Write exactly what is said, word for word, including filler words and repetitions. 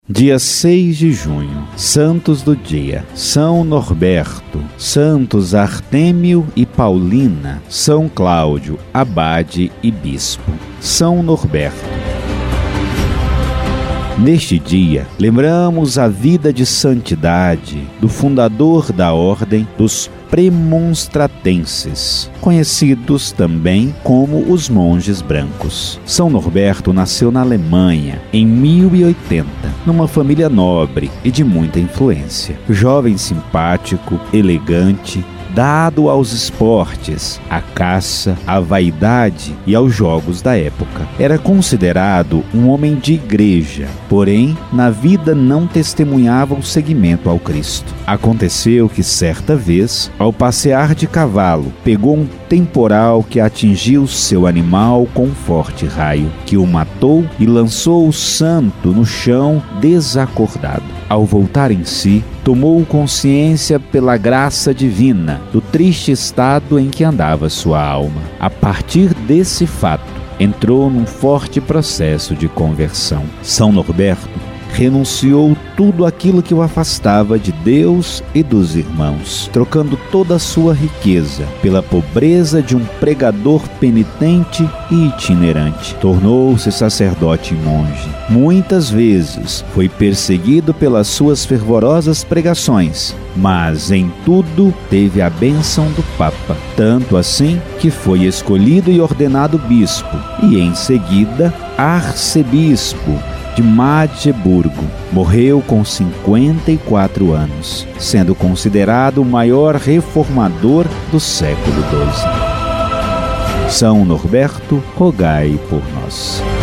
Dia seis de junho, santos do dia: São Norberto, santos Artêmio e Paulina, São Cláudio, abade e bispo. São Norberto. Neste dia, lembramos a vida de santidade do fundador da ordem dos Premonstratenses, conhecidos também como os monges brancos. São Norberto nasceu na Alemanha em mil e oitenta, numa família nobre e de muita influência. Jovem simpático, elegante, dado aos esportes, à caça, à vaidade e aos jogos da época. Era considerado um homem de igreja, porém, na vida não testemunhava o seguimento ao Cristo. Aconteceu que, certa vez, ao passear de cavalo, pegou um temporal que atingiu seu animal com um forte raio, que o matou e lançou o santo no chão desacordado. Ao voltar em si, tomou consciência pela graça divina do triste estado em que andava sua alma. A partir desse fato, entrou num forte processo de conversão. São Norberto renunciou tudo aquilo que o afastava de Deus e dos irmãos, trocando toda a sua riqueza pela pobreza de um pregador penitente e itinerante. Tornou-se sacerdote e monge. Muitas vezes foi perseguido pelas suas fervorosas pregações, mas em tudo teve a bênção do Papa, tanto assim que foi escolhido e ordenado bispo, e em seguida arcebispo de Magdeburgo. Morreu com cinquenta e quatro anos, sendo considerado o maior reformador do século doze. São Norberto, rogai por nós.